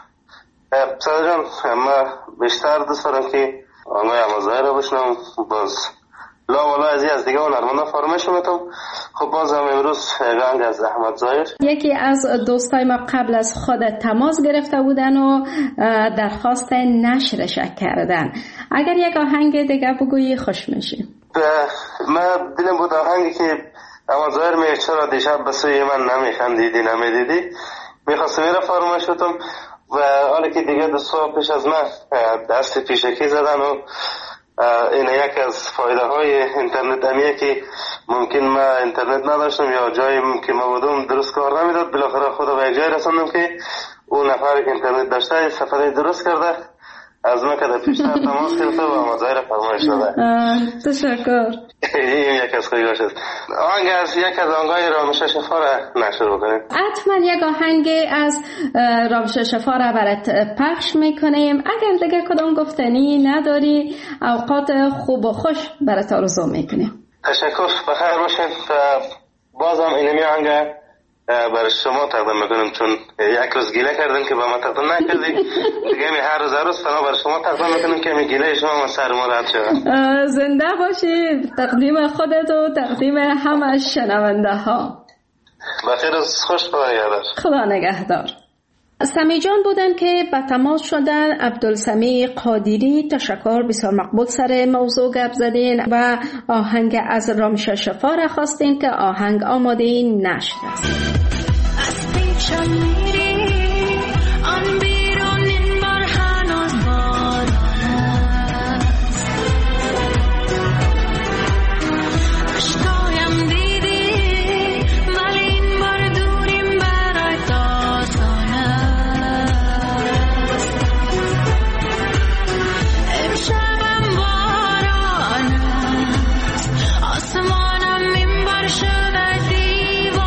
سامه جان. من بیشتر دوست دارم که آنگاه امازای را بشنم باز لا والا از از دیگه هنرمندا فرمایش میتم. خب بازم امروز گنگ از احمد ظاهر، یکی از دوستای ما قبل از خود تماس گرفته بودن و درخواست نشرش کردن. اگر یک آهنگ دیگه بگویی خوش میشیم. من دلم بود آهنگی که احمد ظاهر میگه چرا دیشب به سوی من نمیخندیدی نمیدیدی، میخواستم میره فرمایش بتم و حالا که دیگه دو سال پیش از من دست پیشکی زدن و این یک از فایده های اینترنت همیه که ممکن ما اینترنت نداشتم یا جایی که ما بودم درست کار نمیداد، بالاخره خدا به یک جای رساندم که اون نفری که اینترنت داشته سفری درست کرده از من که در پیشتر تماس گرفته و احمد ظاهر فرمایش داده. تشکر. این یک از خویگاش است. آهنگ از یک از آهنگای رامش شفا را نشر بکنیم. حتما یک آهنگ از رامش شفا را برات پخش میکنیم. اگر دیگه کدام گفتنی نداری اوقات خوب و خوش برات آرزو میکنیم. تشکر، بخیر باشین. بازم اینمی آهنگ برای شما تقدیم میکنم چون یک روز گیله کردن که با ما تقدیم نکردی، دیگه می هر روز هر روز فنا برای شما تقدیم میکنم که می گیله شما ما سر ما رد شد. زنده باشی، تقدیم خودت و تقدیم همه شنونده ها. بخیر روز خوش، خدا نگهدار. خدا نگهدار. سمی جان بودن که به تماس شدن. عبدالسمی قادری، تشکر، بسیار مقبول سر موضوع گپ زدین و آهنگ از رامش شفا را خواستین که آهنگ آماده نشد است. از پیشم میری آن بیرون این بار هنوز باران است، اشکایم دیدی ولی این بار دوریم برای داستان است. امشبم باران است، آسمانم این بار شده دیوان.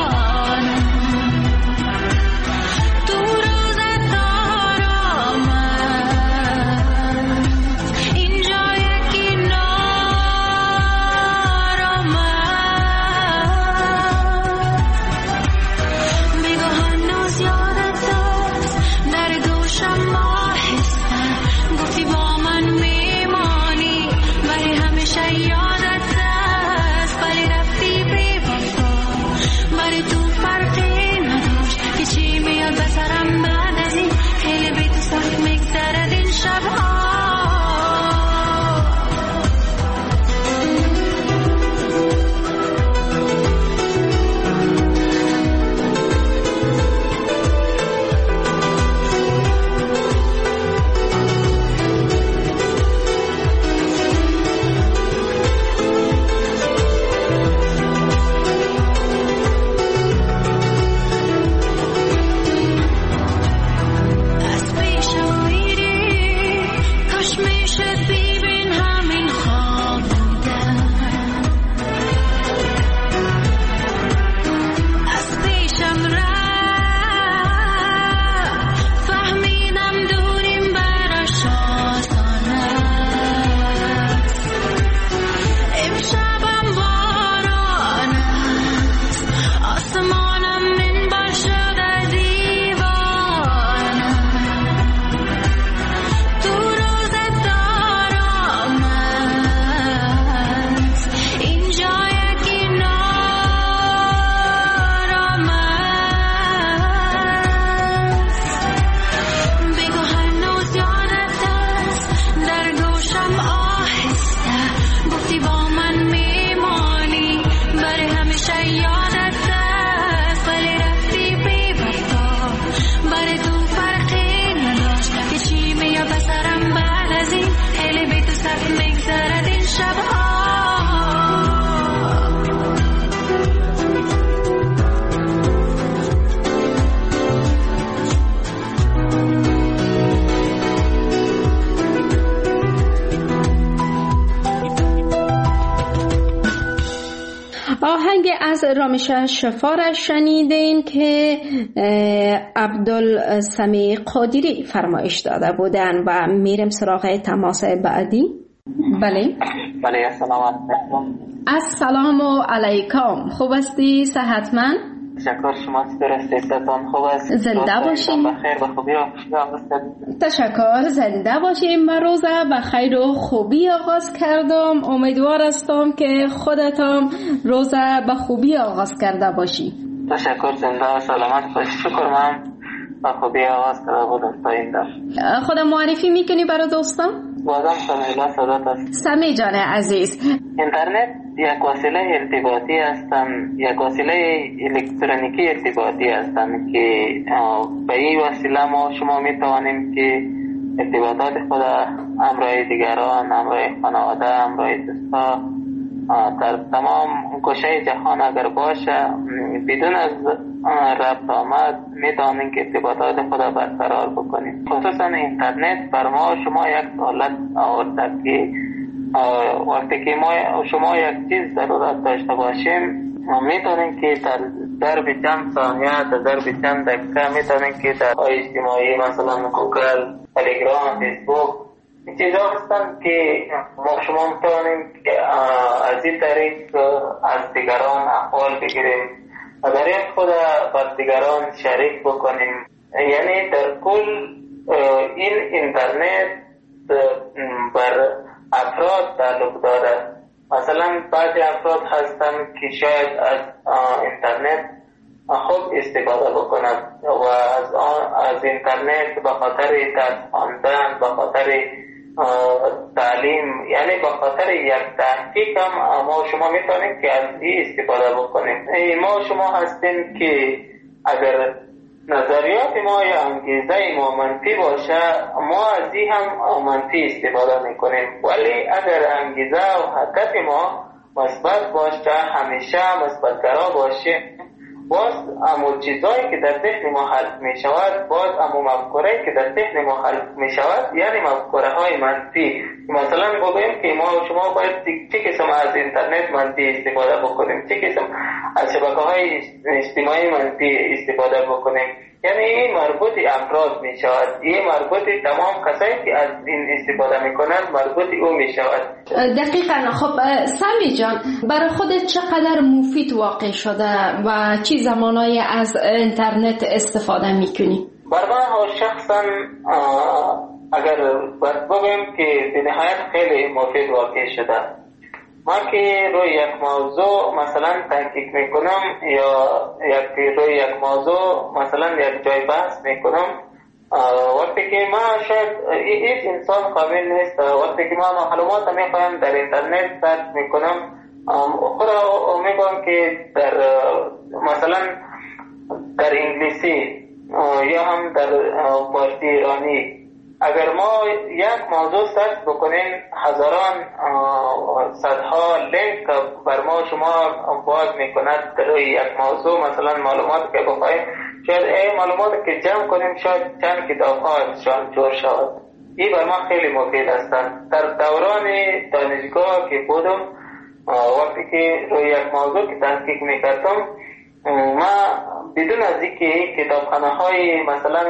آهنگ از رامش شفا را شنیدین که عبدالسمی قادری فرمایش داده بودن و میریم سراغ تماس بعدی. بله بله، السلام علیکم. السلام علیکم. خوب هستی؟ صحتمند؟ تشکر. شما چطور هستید؟ صحتتان خوب است؟ زنده باشین. بخیر و خوبی آغاز کردم. تشکر. زنده باشین. من روزه بخیر و خوبی آغاز کردم. امیدوار هستم که خودتان روزه به خوبی آغاز کرده باشی. تشکر. زنده و سلامت باشی. شکر. من به خوبی آغاز کرده بودم تا این دفعه. خودم معرفی میکنی برای دوستان؟ بازم سمیلا سادات است. سمی جان عزیز، اینترنت یک وسیله ارتباطی هستن، یک وسیله الکترونیکی ارتباطی هستن که به این وسیله ما شما میتوانیم که ارتباطات خود همراه دیگران، همراه خانواده، همراه دوستا در تمام گوشه جهان اگر باشه بدون از ربط آمد میتوانیم که ارتباطات خود برقرار بکنیم. خصوصا اینترنت بر ما شما یک سهولت آورده که وقتی که ما شما یک چیز ضرورت داشته باشیم میتونیم که در ضرب چند ثانیه، در ضرب چند دقیقه میتونیم که در اجتماعی مثلا گوگل، تلگرام، فیسبوک این چیزا هستن که ما شما میتونیم که از این طریق از دیگران احوال بگیریم و در این خود بر دیگران شریک بکنیم. یعنی در کل این اینترنت بر افراد تعلق داره. مثلا بعضی افراد هستن که شاید از اینترنت خوب استفاده بکنند و از از اینترنت به خاطر درس خواندن، به خاطر تعلیم، یعنی به خاطر یک تحقیق هم ما شما میتونیم که از این استفاده بکنیم. ما شما هستیم که اگر نظریات ما یا انگیزه ما منفی باشه ما از این هم منفی استفاده میکنیم، ولی اگر انگیزه و حرکت ما مثبت باشه، همیشه مثبت‌گرا باشه، باز امو چیزایی که در ذهن ما حل می شود، باز امو مفکوره که در ذهن ما حل می شود، یعنی مفکوره های منفی. مثلا بگویم که ما شما باید چه قسم از اینترنت منفی استفاده بکنیم، چه قسم از شبکه های اجتماعی منفی استفاده بکنیم، یعنی این مربوط افراد می شود، این مربوط تمام کسایی که از این استفاده می کنند مربوط او می شود. دقیقاً. خب سمی جان، برای خودت چقدر مفید واقع شده و چی زمانایی از اینترنت استفاده می کنی؟ برای من شخصا اگر بگویم که به نهایت خیلی مفید واقع شده. من که روی یک موضوع مثلا تحقیق میکنم یا یک روی یک موضوع مثلا یک جای بحث میکنم، وقتی که من شاید هیچ انسان قابل نیست، وقتی که من معلومات میخوایم در اینترنت سرچ میکنم خود میگم که در مثلا در انگلیسی یا هم در فارسی ایرانی اگر ما یک موضوع سرچ بکنیم هزاران صدها لینک بر ما شما باز میکند در یک موضوع مثلا معلومات که بخواهیم شاید این معلومات که جمع کنیم شاید چند کتاب ها ازشان جور شود. این بر ما خیلی مفید هستند. در دوران دانشگاه که بودم وقتی که روی یک موضوع که تحقیق میکردم ما بدون از اینکه کتابخانه های مثلا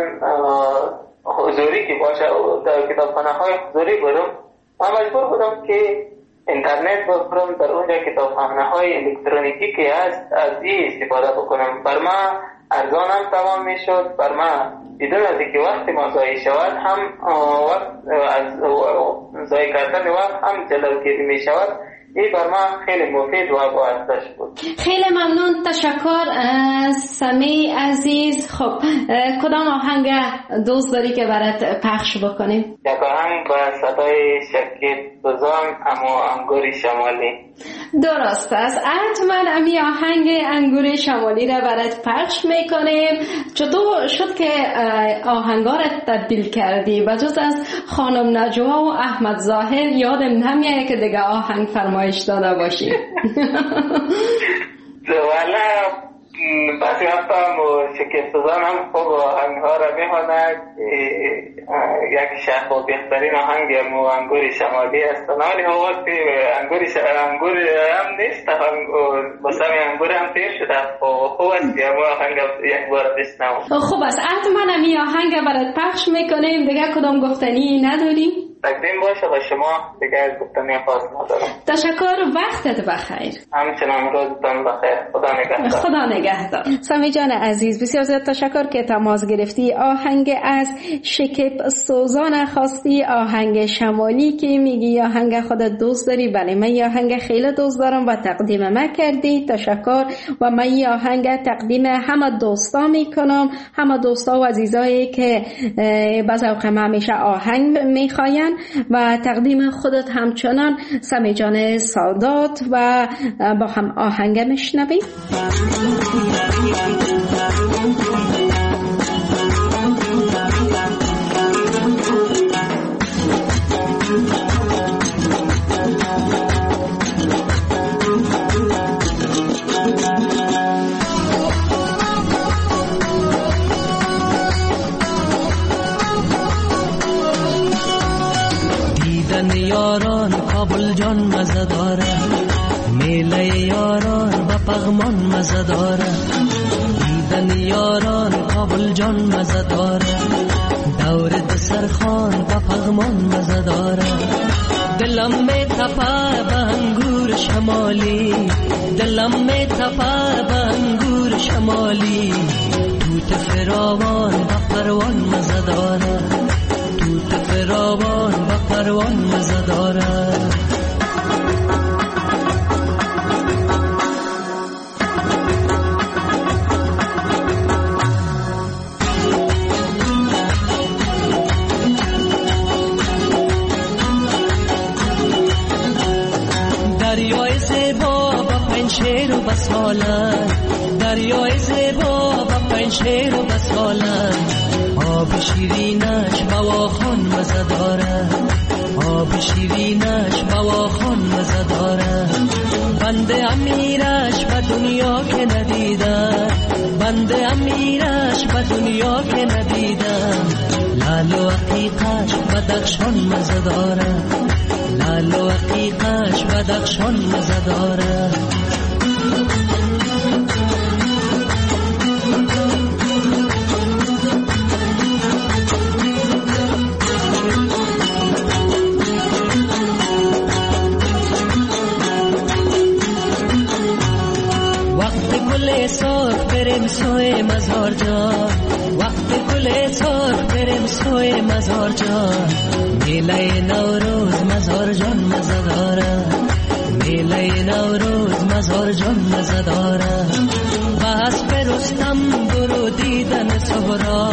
حضوری که باشه در کتابخانه های حضوری بودم من مجبور بودم که اینترنت بخورم، در اونجا کتابخانه های الکترونیکی که هست از این استفاده بکنم. بر ما ارزان هم تمام می شد، بر ما بدون از اینکه وقت ما ضایع شود هم وقت از ضایع کردن وقت هم جلوگیری می شود. این بر من خیلی مفید و با ارزش بود. خیلی ممنون. تشکر سمی عزیز. خب کدام آهنگ دوست داری که برات پخش بکنیم؟ یک آهنگ با صدای شکیب دوزان اما انگور شمالی. درست است. حتما امی آهنگ انگور شمالی را برات پخش میکنیم. چطور شد که آهنگا را تبدیل کردی؟ بجز از خانم نجوا و احمد ظاهر یادم نمیاد که دیگه آهنگ فرمایش داده باشی. والا بعضی وقتا هم شکیب دوزان هم خوب آهنگ ها را میخواند. یک شخص و بهترین آهنگ مو انگور شمالی است، ولی وقتی انگور ش... انگور هم نیست، بسام انگور هم تیر شده. خوب است که مو آهنگ یک بار بشنوم. خوب است. حتما می آهنگ برات پخش میکنیم. دیگه کدام گفتنی نداری؟ تقدیم باشه و شما دیگه از گفتنی خاص ندارم. تشکر، وقتت بخیر. همچنان روزتان بخیر. خدا نگهدار. خدا نگهدار. سامی جان عزیز، بسیار زیاد تشکر که تماس گرفتی. آهنگ از شکیب سوزان خواستی، آهنگ شمالی که میگی آهنگ خودت دوست داری. بله، من این آهنگ خیلی دوست دارم و تقدیم من کردی. تشکر. و من این آهنگ تقدیم همه دوستا میکنم، همه دوستا و عزیزایی که به ذوق من همیشه آهنگ میخواین و تقدیم خودت همچنان سمی جان سادات و با هم آهنگ میشنویم. یاران کابل جان مزه داره، میله یاران و پغمان مزه داره. دیدن یاران کابل جان مزه داره، دور دسترخوان و پغمان مزه داره. دلم می تپه به انگور شمالی، دلم می تپه به انگور شمالی. توت فراوان و پروان مزه داره، توت فراوان و پروان مزه داره. دریای زیبا با پنشیر و بسالن، دریای زیبا با پنشیر و بسالن. آب شیرینش بواخان مزه داره، آب شیرینش بواخان مزه داره. بنده امیرش به دنیا که ندیدم، بنده امیرش به دنیا که ندیدم. لال و عقیقش بدخشان مزه داره، لال و عقیقش بدخشان مزه داره. سرخ بریم سوی مزار جان، وقت گل سرخ بریم سوی مزار جان. میله نوروز مزار جان مزه داره، میله نوروز مزار جان مزه داره. بس برستم برو دیدن سهرا،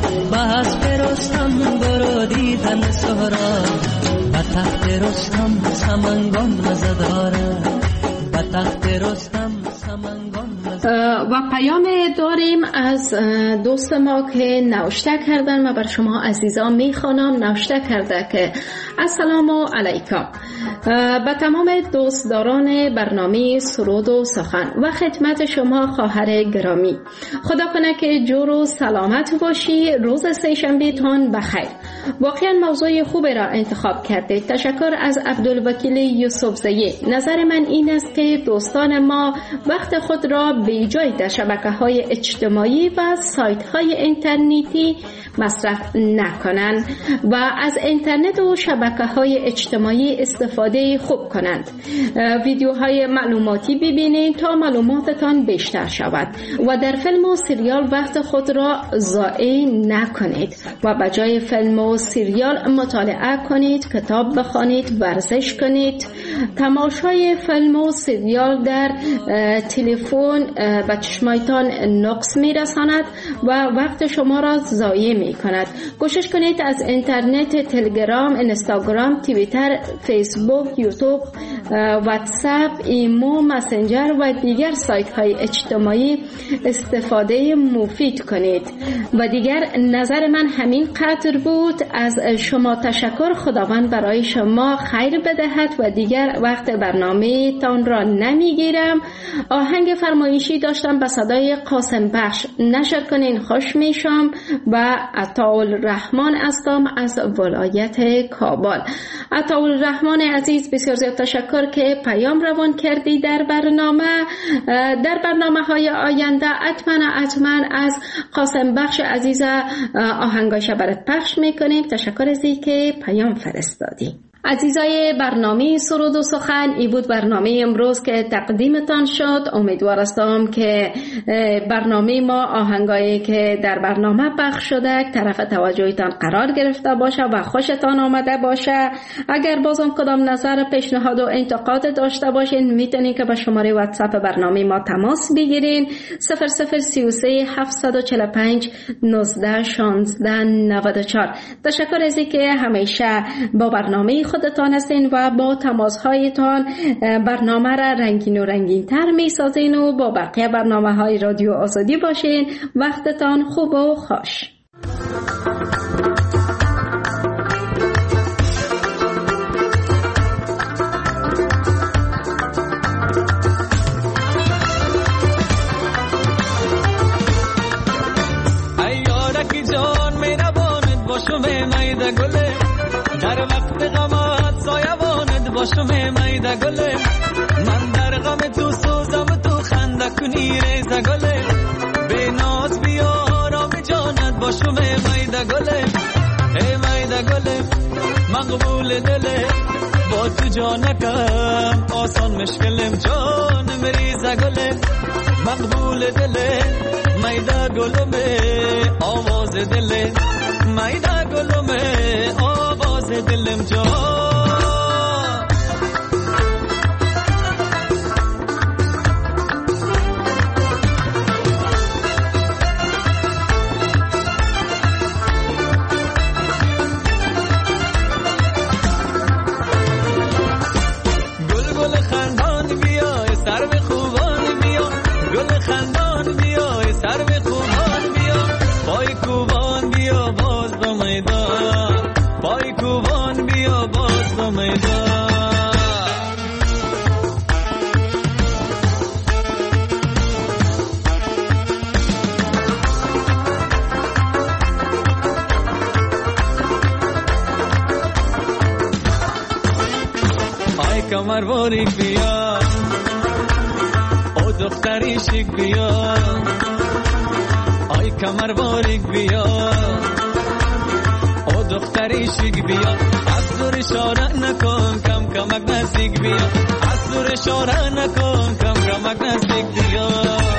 بس برستم برو دیدن سهرا. به تخت رستم سمنگان مزه داره، به تخت رستم سمنگان. و پیام داریم از دوست ما که نوشته کردن و بر شما عزیزان میخوانم. نوشته کرده که السلام علیکم به تمام دوستداران برنامه سرود و سخن و خدمت شما خواهر گرامی. خدا کنه که جور و سلامت باشی. روز سه شنبه تان بخیر. واقعا موضوع خوبی را انتخاب کرده. تشکر از عبدالوکیل یوسفزئی. نظر من این است که دوستان ما وقت خود را به جای در شبکه‌های اجتماعی و سایت‌های اینترنتی مصرف نکنند و از اینترنت و شبکه‌های اجتماعی استفاده خوب کنند. ویدیوهای معلوماتی ببینید تا معلوماتتان بیشتر شود و در فیلم و سریال وقت خود را ضایع نکنید و به جای فیلم و سریال مطالعه کنید، کتاب بخوانید، ورزش کنید. تماشای فیلم و سریال در تلفن به چشمایتان نقص میرساند و وقت شما را ضایع می کند. کوشش کنید از اینترنت، تلگرام، اینستاگرام، توییتر، فیسبوک، یوتیوب، واتساپ، ایمو، مسنجر و دیگر سایت های اجتماعی استفاده مفید کنید. و دیگر نظر من همین قدر بود. از شما تشکر. خداوند برای شما خیر بدهد و دیگر وقت برنامه تان را نمیگیرم. آهنگ فرمایشی داشتم به صدای قاسم بخش. نشر کنین خوش میشم و عطاالرحمن هستم از ولایت کابل. عطاالرحمن عزیز بسیار زیاد تشکر تشکر که پیام روان کردی در برنامه. در برنامه های آینده اتمنى اتمنى از قاسم بخش عزیز آهنگاش برات پخش میکنیم. تشکر از این که پیام فرستادی. عزیزای برنامه سرود و سخن، ای بود برنامه امروز که تقدیمتان شد. امیدوار هستم که برنامه ما، آهنگایی که در برنامه پخش شده طرف توجهتان قرار گرفته باشه و خوشتان آمده باشه. اگر بازم کدام نظر، پیشنهاد و انتقاد داشته باشین میتونین که با شماره واتساپ برنامه ما تماس بگیرین صفر صفر سی و سه هفتصد و چهل و پنج نوزده شانزده نود و چهار. تشکر از اینکه همیشه با برنامه خودتان هستین و با تماس‌هایتان برنامه را رنگین و رنگین تر می سازین و با بقیه برنامه های رادیو آزادی باشین. وقتتان خوب و خوش. ای یارکی جان مهربانت باشم میده گله، در وقت غمت سایبانت باشم میده گله، من در غم تو سوزم تو خنده کنی ریزه گله، به ناز بیا آرام جانت باشم میده گله، ای میده گله مقبول دله، با تو جانکم آسان مشکلم جان مریزه گله، مقبول دله میده گلومه آواز دله، میده گلومه آواز دلم جان. گل گل خندان بیا سر به خوبان بیا، گل خندان بیا سر به خوبان بیا، پای کوبان بیا باز به میدان، پای کوبان بیا باز به میدان. ای کمر باریک بیا او دختری شیک بیا، ای کمر باریک بیا او دختری شیک بیا، از دور اشاره نکن کم کمک نزدیک بیا، از دور اشاره نکن کم کمک نزدیک بیا.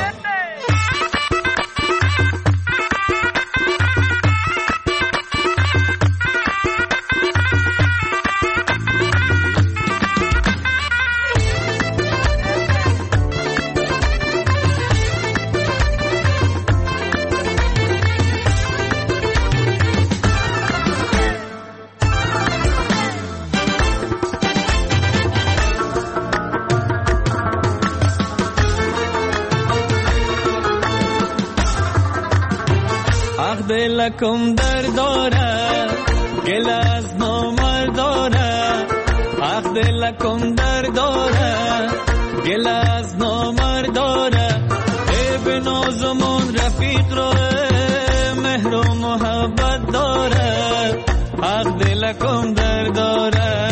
دلکم در داره گل از نامر داره، حق دلکم در داره گل از نامر داره، ای به نازمون رفیق را مهر و محبت داره، حق دلکم در داره.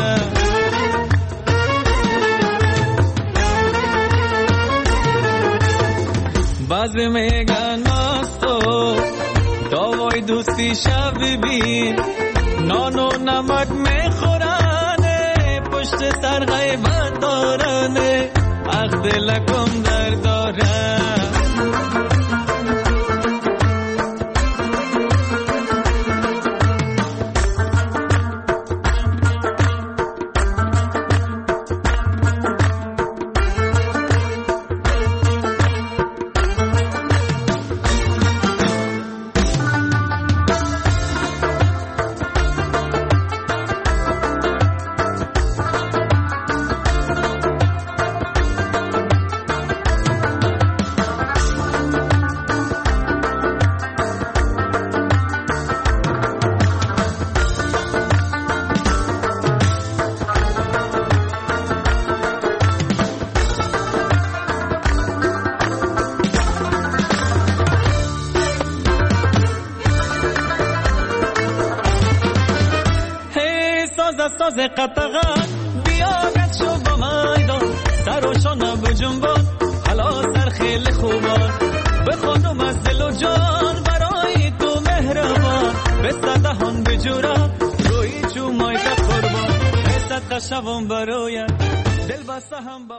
بعضی میگن مستو داوای دوستی شب ببین، نان و نمک میخورنه پشت سر غیبت دارنه، حق دلکم در داره. ساز قطغان بیا گت شو با من، روشن بجنبان حالا سر خیلی خوبان به خانم از دل و جان برای تو مهربان به صدهان بجورا روی چومای قربان به صدقه شوم برای دل بسته هم